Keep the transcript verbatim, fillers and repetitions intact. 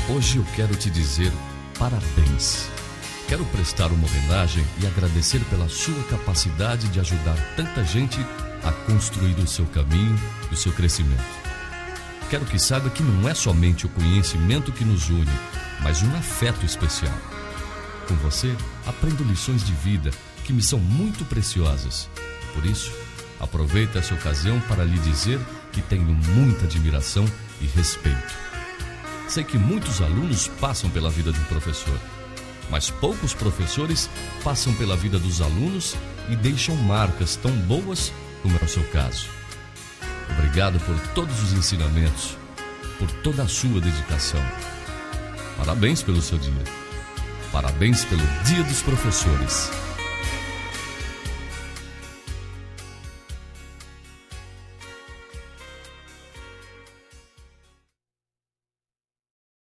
Hoje eu quero te dizer parabéns. Quero prestar uma homenagem e agradecer pela sua capacidade de ajudar tanta gente a construir o seu caminho e o seu crescimento. Quero que saiba que não é somente o conhecimento que nos une, mas um afeto especial. Com você, aprendo lições de vida que me são muito preciosas. Por isso, aproveito essa ocasião para lhe dizer que tenho muita admiração e respeito. Sei que muitos alunos passam pela vida de um professor, mas poucos professores passam pela vida dos alunos e deixam marcas tão boas como é o seu caso. Obrigado por todos os ensinamentos, por toda a sua dedicação. Parabéns pelo seu dia. Parabéns pelo Dia dos Professores.